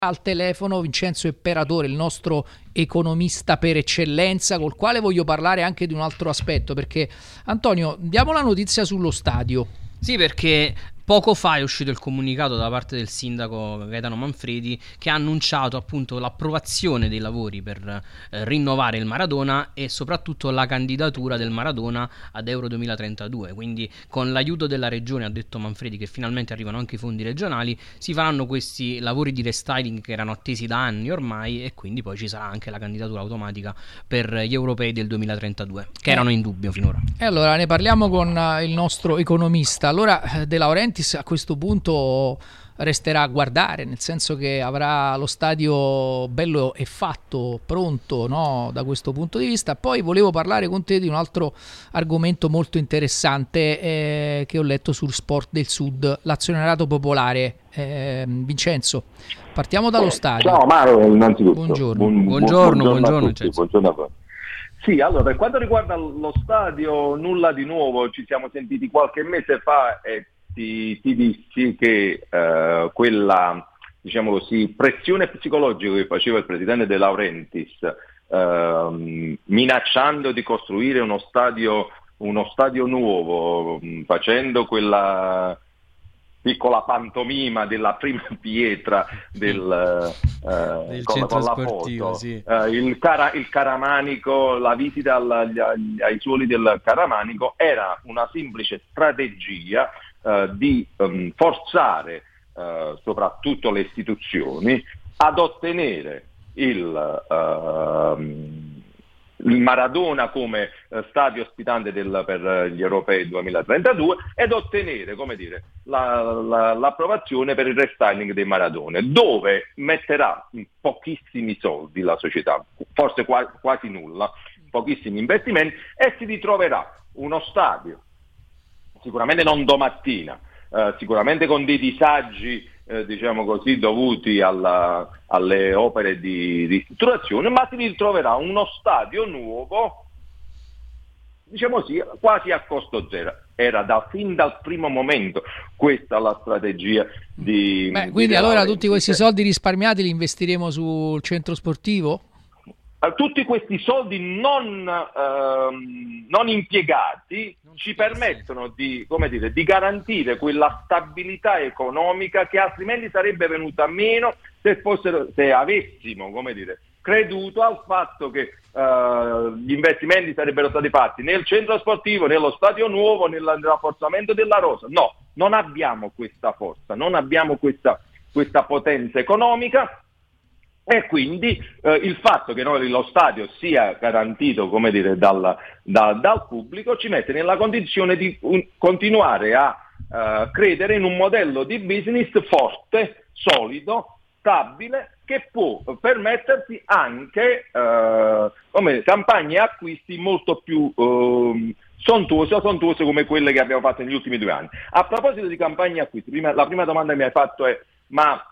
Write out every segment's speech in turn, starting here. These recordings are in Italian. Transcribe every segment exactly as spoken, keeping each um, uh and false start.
Al telefono Vincenzo Imperatore, il nostro economista per eccellenza, col quale voglio parlare anche di un altro aspetto, perché Antonio, diamo la notizia sullo stadio. Sì, perché poco fa è uscito il comunicato da parte del sindaco Gaetano Manfredi, che ha annunciato appunto l'approvazione dei lavori per eh, rinnovare il Maradona e soprattutto la candidatura del Maradona ad Euro duemilatrentadue. Quindi con l'aiuto della regione, ha detto Manfredi, che finalmente arrivano anche i fondi regionali, si faranno questi lavori di restyling che erano attesi da anni ormai, e quindi poi ci sarà anche la candidatura automatica per gli europei del duemilatrentadue, che Eh. erano in dubbio finora. E allora ne parliamo con eh, il nostro economista. Allora, eh, De Laurentiis a questo punto resterà a guardare, nel senso che avrà lo stadio bello e fatto, pronto, no? Da questo punto di vista. Poi volevo parlare con te di un altro argomento molto interessante eh, che ho letto sul Sport del Sud, l'azionariato popolare. Eh, Vincenzo, partiamo dallo stadio. Ciao Maro, innanzitutto. Buongiorno. Buon, Buongiorno, buongiorno, buongiorno, a tutti, buongiorno a voi. Sì, allora, per quanto riguarda lo stadio, nulla di nuovo. Ci siamo sentiti qualche mese fa e ti, ti dissi che eh, quella, diciamo così, pressione psicologica che faceva il presidente De Laurentiis, eh, minacciando di costruire uno stadio, uno stadio nuovo, facendo quella piccola pantomima della prima pietra del, eh, del con, centro con la sportivo, foto, sì. eh, il, cara, il Caramanico, la visita agli, agli, ai suoli del Caramanico era una semplice strategia eh, di um, forzare eh, soprattutto le istituzioni ad ottenere il uh, il Maradona come eh, stadio ospitante del, per gli europei duemilatrentadue ed ottenere, come dire, la, la, l'approvazione per il restyling dei Maradone, dove metterà pochissimi soldi la società, forse qua, quasi nulla, pochissimi investimenti, e si ritroverà uno stadio, sicuramente non domattina, eh, sicuramente con dei disagi Eh, diciamo così, dovuti alla, alle opere di ristrutturazione, ma si ritroverà uno stadio nuovo, diciamo così, quasi a costo zero. Era da fin dal primo momento questa la strategia di... Beh, di quindi De allora Laurentiis. tutti questi soldi risparmiati li investiremo sul centro sportivo? Tutti questi soldi non, ehm, non impiegati ci permettono di, come dire, di garantire quella stabilità economica che altrimenti sarebbe venuta meno se, fossero, se avessimo, come dire, creduto al fatto che eh, gli investimenti sarebbero stati fatti nel centro sportivo, nello stadio nuovo, nel rafforzamento della rosa. No, non abbiamo questa forza, non abbiamo questa, questa potenza economica. E quindi eh, il fatto che noi lo stadio sia garantito, come dire, dal, da, dal pubblico ci mette nella condizione di un, continuare a uh, credere in un modello di business forte, solido, stabile, che può permettersi anche uh, come campagne acquisti molto più uh, sontuose, sontuose come quelle che abbiamo fatto negli ultimi due anni. A proposito di campagne acquisti, prima, la prima domanda che mi hai fatto è: ma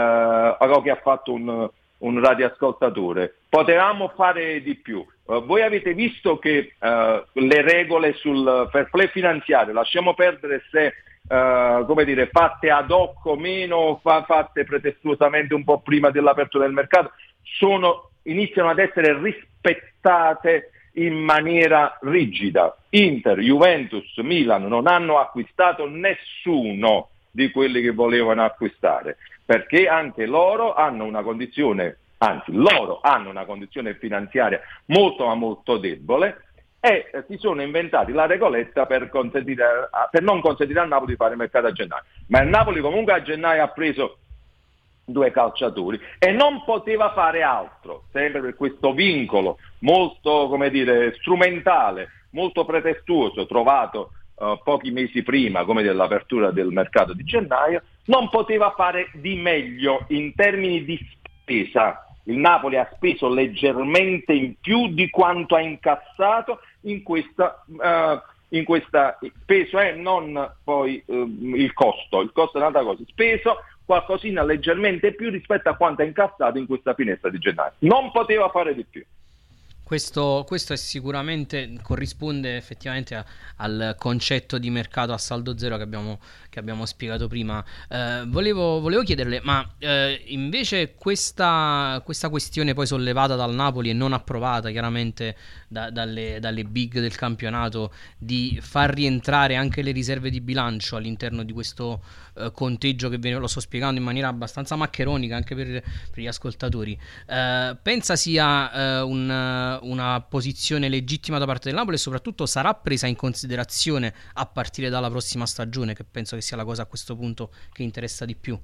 uh, che ha fatto un un radioascoltatore, potevamo fare di più. Uh, voi avete visto che uh, le regole sul fair play finanziario, lasciamo perdere se uh, come dire, fatte ad hoc o meno, fa, fatte pretestuosamente un po' prima dell'apertura del mercato, sono, iniziano ad essere rispettate in maniera rigida. Inter, Juventus, Milan non hanno acquistato nessuno di quelli che volevano acquistare, perché anche loro hanno una condizione, anzi loro hanno una condizione finanziaria molto ma molto debole e eh, si sono inventati la regoletta per, consentire, per non consentire al Napoli di fare mercato a gennaio. Ma il Napoli comunque a gennaio ha preso due calciatori e non poteva fare altro, sempre per questo vincolo molto, come dire, strumentale, molto pretestuoso, trovato Uh, pochi mesi prima, come dell'apertura del mercato di gennaio, non poteva fare di meglio in termini di spesa. Il Napoli ha speso leggermente in più di quanto ha incassato in questa, uh, in questa speso e eh, non poi uh, il costo. Il costo è un'altra cosa. Speso qualcosina leggermente più rispetto a quanto ha incassato in questa finestra di gennaio. Non poteva fare di più. Questo, questo è sicuramente corrisponde effettivamente a, al concetto di mercato a saldo zero che abbiamo, che abbiamo spiegato prima. Eh, volevo, volevo chiederle, ma eh, invece questa, questa questione poi sollevata dal Napoli e non approvata chiaramente da, dalle, dalle big del campionato, di far rientrare anche le riserve di bilancio all'interno di questo eh, conteggio che ve lo sto spiegando in maniera abbastanza maccheronica anche per, per gli ascoltatori, eh, pensa sia eh, un una posizione legittima da parte del Napoli e soprattutto sarà presa in considerazione a partire dalla prossima stagione, che penso che sia la cosa a questo punto che interessa di più?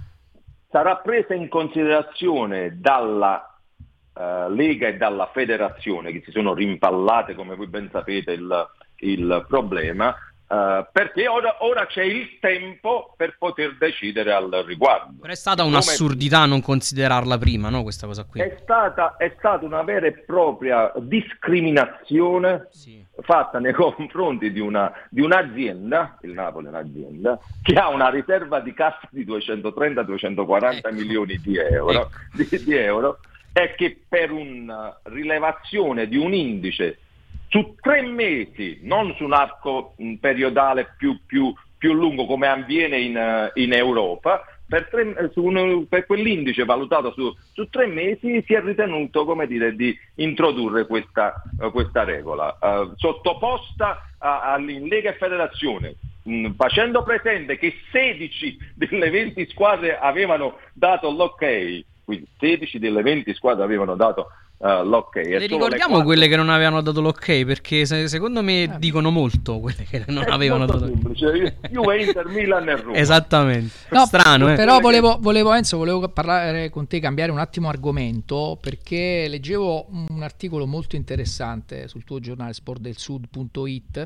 Sarà presa in considerazione dalla uh, Lega e dalla Federazione, che si sono rimpallate, come voi ben sapete, il, il problema, Uh, perché ora, ora c'è il tempo per poter decidere al riguardo. Però è stata un'assurdità Come... non considerarla prima, no? Questa cosa qui. È stata, è stata una vera e propria discriminazione, sì, fatta nei confronti di, una, di un'azienda, il Napoli è un'azienda, che ha una riserva di cassa di duecentotrenta duecentoquaranta ecco. milioni di euro, ecco. di, di euro, e che per una rilevazione di un indice su tre mesi, non su un arco periodale più, più, più lungo come avviene in, in Europa, per, tre, su un, per quell'indice valutato su, su tre mesi si è ritenuto, come dire, di introdurre questa, uh, questa regola, uh, sottoposta a, a Lega e Federazione, mh, facendo presente che sedici delle venti squadre avevano dato l'ok, quindi sedici delle venti squadre avevano dato Uh, l'ok. Le ricordiamo le quattro... quelle che non avevano dato l'ok, perché se, secondo me eh, dicono molto quelle che non avevano dato l'ok. Juve, Inter, Milan e Roma. Esattamente. No, strano, eh. Però volevo, volevo Enzo, volevo parlare con te, cambiare un attimo argomento, perché leggevo un articolo molto interessante sul tuo giornale sportdelsud punto it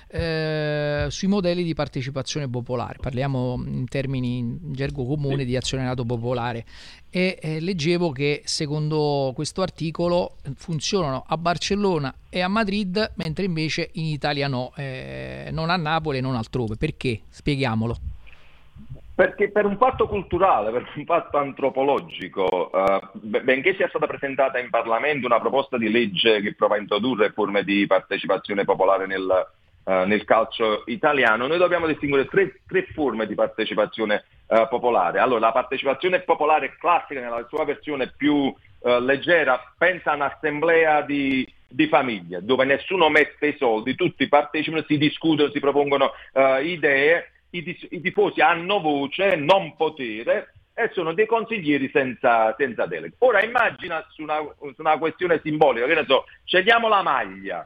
eh, sui modelli di partecipazione popolare. Parliamo in termini in gergo comune sì. di azionariato popolare. E eh, leggevo che secondo questo articolo funzionano a Barcellona e a Madrid, mentre invece in Italia no, eh, non a Napoli e non altrove. Perché? Spieghiamolo. Perché per un fatto culturale, per un fatto antropologico, eh, benché sia stata presentata in Parlamento una proposta di legge che prova a introdurre forme di partecipazione popolare nel, eh, nel calcio italiano, noi dobbiamo distinguere tre, tre forme di partecipazione Uh, popolare. Allora, la partecipazione popolare classica nella sua versione più uh, leggera, pensa a un'assemblea di, di famiglia dove nessuno mette i soldi, tutti partecipano, si discutono, si propongono uh, idee, i, tis- i tifosi hanno voce, non potere, e sono dei consiglieri senza, senza delega. Ora immagina su una, su una questione simbolica, che ne so, scegliamo la maglia,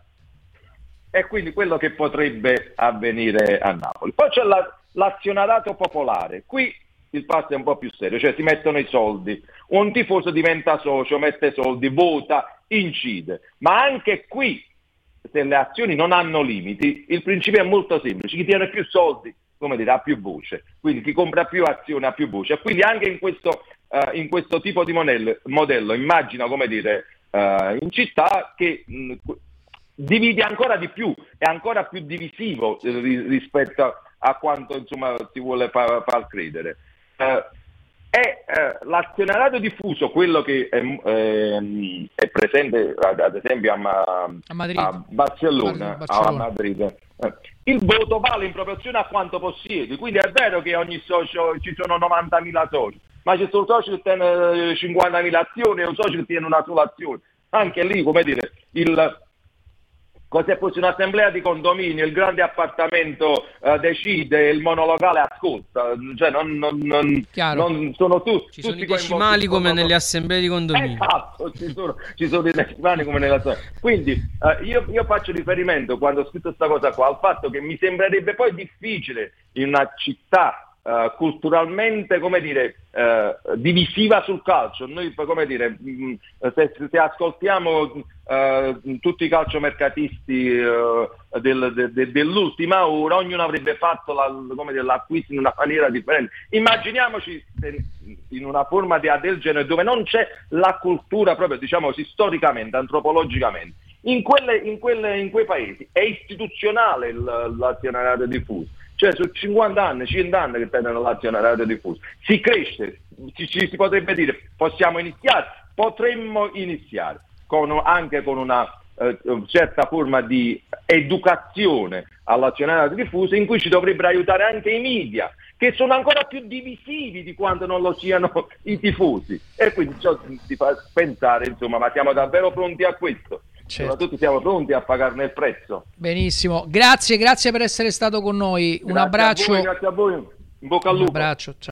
e quindi quello che potrebbe avvenire a Napoli. Poi c'è la l'azionariato popolare, qui il passo è un po' più serio, cioè si mettono i soldi, un tifoso diventa socio, mette soldi, vota, incide, ma anche qui, se le azioni non hanno limiti, il principio è molto semplice: chi tiene più soldi, come dire, ha più voce, quindi chi compra più azioni ha più voce, e quindi anche in questo, uh, in questo tipo di modello, modello immagina, come dire, uh, in città che mh, divide ancora di più, è ancora più divisivo eh, rispetto a a quanto insomma si vuole far, far credere. Eh, è eh, l'azionariato diffuso quello che è, eh, è presente ad, ad esempio a, a, Madrid. a Barcellona, Barcellona. a Madrid. Eh, il voto vale in proporzione a quanto possiedi, quindi è vero che ogni socio, ci sono novantamila soci, ma c'è solo socio che tiene cinquantamila azioni e un socio che tiene una sola azione. Anche lì, come dire, il se fosse un'assemblea di condominio, il grande appartamento uh, decide, il monolocale ascolta, cioè non, non, non, non sono tu, ci tutti sono i decimali come nelle assemblee di condominio. Esatto, ci sono, ci sono i decimali come nelle assemblee. Quindi uh, io, io faccio riferimento, quando ho scritto questa cosa qua, al fatto che mi sembrerebbe poi difficile in una città Uh, culturalmente, come dire, uh, divisiva sul calcio. Noi, come dire, mh, se, se ascoltiamo uh, tutti i calciomercatisti uh, del, de, de, dell'ultima ora, ognuno avrebbe fatto la, come dire, l'acquisto in una maniera differente. Immaginiamoci in una forma di, del genere dove non c'è la cultura proprio, diciamo così, storicamente, antropologicamente. In, quelle, in, quelle, in quei paesi è istituzionale l'azionariato diffuso. Cioè su cinquanta anni, cento anni che tengono l'azionariato diffuso, si cresce, ci, ci si potrebbe dire, possiamo iniziare, potremmo iniziare. con, anche con una eh, certa forma di educazione all'azionario diffuso, in cui ci dovrebbero aiutare anche i media, che sono ancora più divisivi di quanto non lo siano i tifosi, e quindi ciò ti fa pensare, insomma, ma siamo davvero pronti a questo? Certo. Soprattutto siamo pronti a pagarne il prezzo. Benissimo, grazie, grazie per essere stato con noi, un grazie abbraccio. A voi, grazie a voi, in bocca al lupo. Un abbraccio, ciao.